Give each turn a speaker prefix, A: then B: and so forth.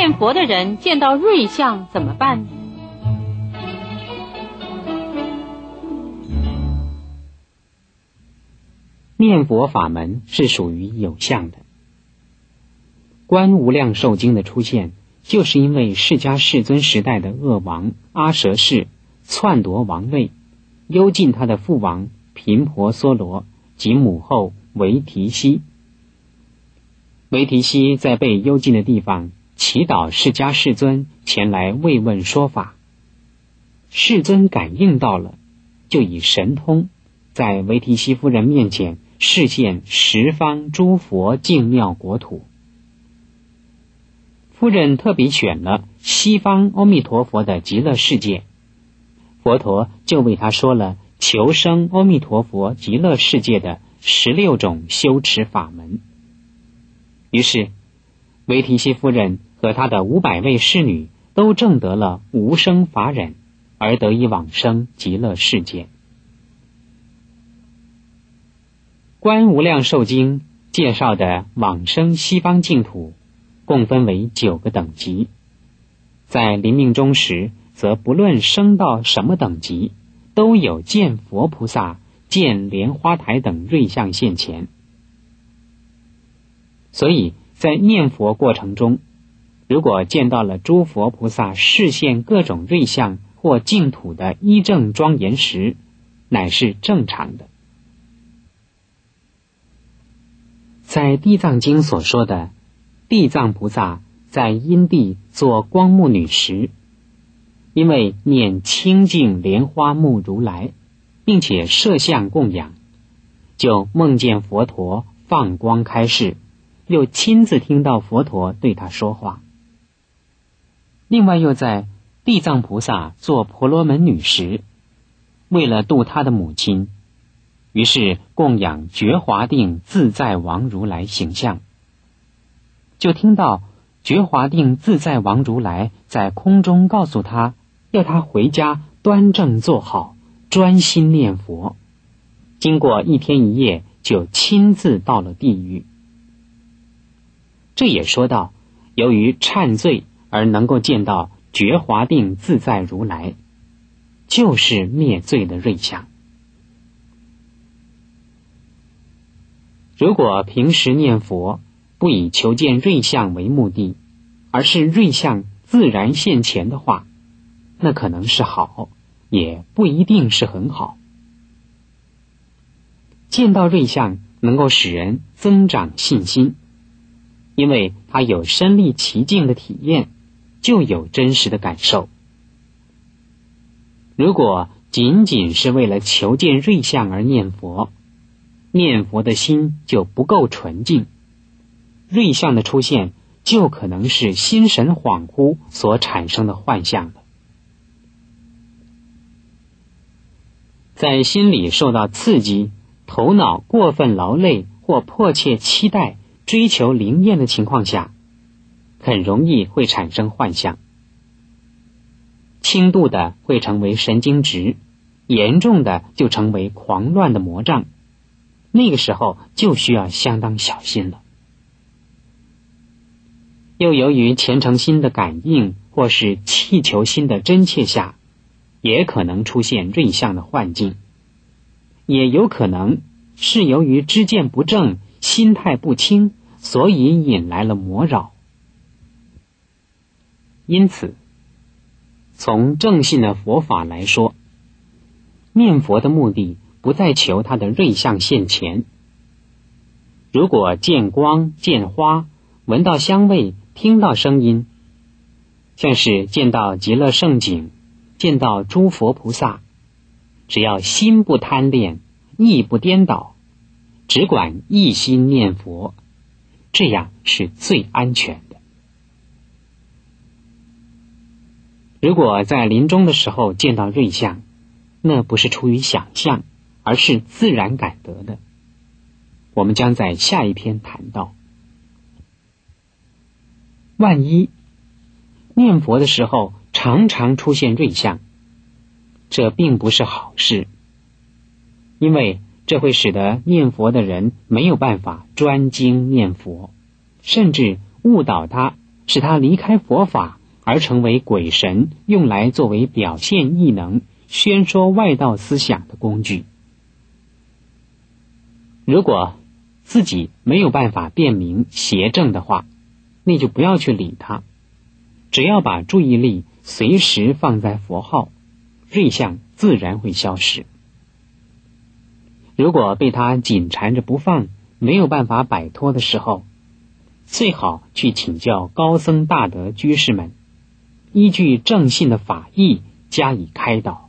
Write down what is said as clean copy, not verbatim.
A: 念佛的人见到瑞相怎么办？
B: 念佛法门是属于有相的。观无量寿经的出现，就是因为释迦世尊时代的恶王阿舍氏篡夺王位，幽禁他的父王频婆娑罗及母后维提希。维提希在被幽禁的地方祈祷释迦世尊前来慰问说法，世尊感应到了，就以神通在维提希夫人面前示现十方诸佛净妙国土。夫人特别选了西方阿弥陀佛的极乐世界，佛陀就为他说了求生阿弥陀佛极乐世界的16种修持法门。于是维提希夫人和她的500位侍女都证得了无生法忍，而得以往生极乐世界。观无量寿经介绍的往生西方净土共分为9个等级，在临命终时，则不论升到什么等级，都有见佛菩萨、见莲花台等瑞相现前。所以在念佛过程中，如果见到了诸佛菩萨示现各种瑞相或净土的依正庄严时，乃是正常的。在地藏经所说的地藏菩萨在因地做光目女时，因为念清净莲花目如来，并且摄像供养，就梦见佛陀放光开示，又亲自听到佛陀对他说话。另外又在地藏菩萨做婆罗门女时，为了度她的母亲，于是供养觉华定自在王如来形象，就听到觉华定自在王如来在空中告诉他，要他回家端正坐好，专心念佛。经过1天1夜，就亲自到了地狱。这也说到，由于忏罪而能够见到觉华定自在如来，就是灭罪的瑞相。如果平时念佛不以求见瑞相为目的，而是瑞相自然现前的话，那可能是好，也不一定是很好。见到瑞相能够使人增长信心，因为他有身历其境的体验，就有真实的感受。如果仅仅是为了求见瑞相而念佛，念佛的心就不够纯净，瑞相的出现就可能是心神恍惚所产生的幻象了。在心里受到刺激，头脑过分劳累或迫切期待追求灵验的情况下，很容易会产生幻象。轻度的会成为神经质，严重的就成为狂乱的魔障，那个时候就需要相当小心了。又由于虔诚心的感应或是祈求心的真切下，也可能出现瑞相的幻境，也有可能是由于知见不正、心态不清，所以引来了魔扰。因此，从正信的佛法来说，念佛的目的不再求他的瑞相现前。如果见光、见花、闻到香味、听到声音，像是见到极乐圣景、见到诸佛菩萨，只要心不贪恋，意不颠倒，只管一心念佛，这样是最安全的。如果在临终的时候见到瑞相，那不是出于想象，而是自然感得的。我们将在下一篇谈到。万一念佛的时候常常出现瑞相，这并不是好事，因为这会使得念佛的人没有办法专精念佛，甚至误导他使他离开佛法，而成为鬼神用来作为表现异能、宣说外道思想的工具。如果自己没有办法辨明邪正的话，那就不要去理他，只要把注意力随时放在佛号，瑞相自然会消失。如果被他紧缠着不放，没有办法摆脱的时候，最好去请教高僧大德居士们，依据正信的法义加以开导。